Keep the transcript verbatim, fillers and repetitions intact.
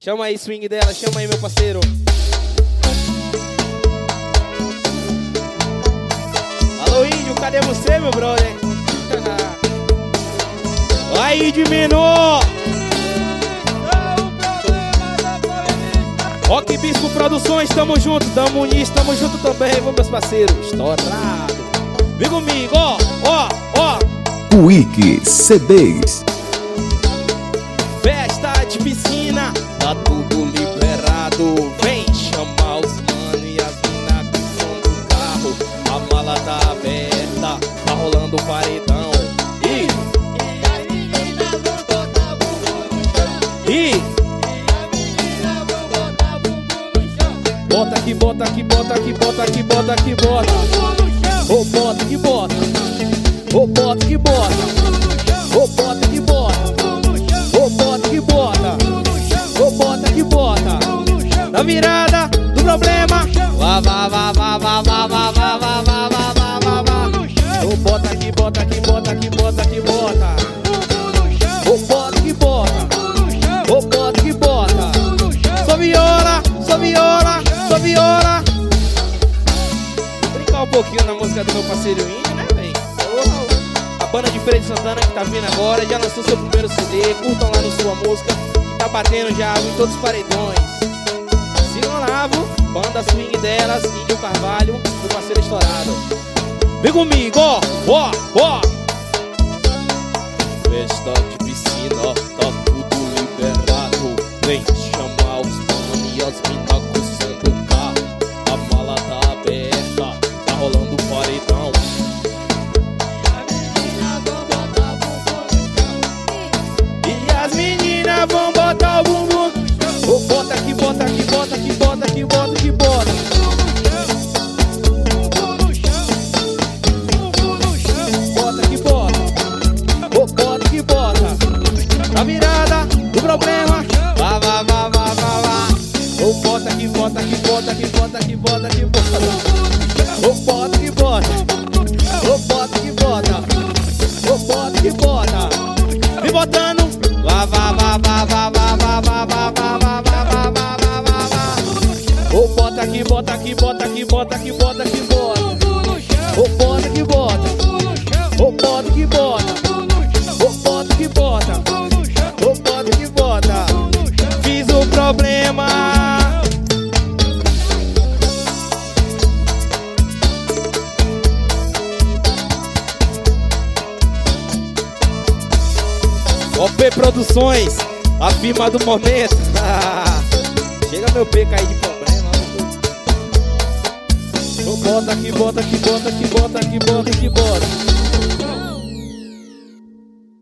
Chama aí, swing dela, chama aí, meu parceiro. Alô, índio, cadê você, meu brother? Aí, de menor. Rock Bispo Produções, tamo junto. Tamo Muniz, tamo junto também. Vamos, meus parceiros. Estourado. Vem comigo, ó, ó, ó. Quick C Ds. Festa de piscina, tá tudo liberado. Vem chamar os mano e as mina que são do carro. A mala tá aberta, tá rolando o paredão. E, E as meninas vão botar bumbum no chão. e, E as meninas vão botar bumbum no chão. bota aqui, bota aqui, bota aqui, bota aqui, bota aqui, bota. Bumbum no chão. Ô, bota que bota. Ô, bota que bota. Bumbum no chão. Ô, bota que bota. Bumbum no chão. Ô, bota que bota. Bumbum no chão. Ô, bota que bota. Bumbum no chão. Na virada do problema. Vá, vá, vá, vá, vá, vá, vá, vá, vá, vá, vá, vá, vá, vá. Bumbum no chão. Ô, bota aqui, bota aqui, bota aqui, bota aqui, bota. Bumbum no chão. Ô, bota que bota. Bumbum no chão. Ô, bota que bota. Bumbum no chão. Só viola, só viola, só viola. Vou brincar um pouquinho na música do meu parceiro índio, né, véi? Porra, a banda de Feira de Santana que tá vindo agora já lançou seu primeiro C D. Curtam lá no sua música, que tá batendo já em todos os paredões. Sigam lá, viu? Banda Swing delas, Índio Carvalho, do parceiro estourado. Vem comigo, ó, ó, ó. Festa de piscina, tá tudo liberado. Vem chamar os mano e as mina com o som do carro. A mala tá aberta, tá rolando o paredão. E as meninas vão botar bumbum no chão. E as meninas vão botar o bumbum. Ô, bota aqui, bota aqui, bota aqui, bota aqui, bota aqui, bota. Bumbum no chão. Bumbum no chão. Bota aqui, bota. Ô, bota aqui, bota. Na virada do problema. Vá, vá, vá, vá, vá, vá. Ô, bota aqui, bota aqui, bota aqui, bota aqui, bota aqui, bota. Ô, bota aqui, bota. Ô, bota aqui, bota. Ô, bota aqui, bota. Me botando. Vá, vá, vá, vá, vá, vá, vá, vá, vá, vá, vá, vá, vá, vá, vá, vá, vá. Ô, bota aqui, bota aqui, bota aqui, bota aqui, bota aqui, bota. Ô, bota aqui, bota. Ô, bota aqui, bota. Ô, bota aqui, bota. Ô, bota aqui, bota. Fiz o problema. O P Produções, a firma do momento. Chega meu P cair de problema. Ô, bota aqui, bota aqui, bota aqui, bota aqui, bota aqui, bota.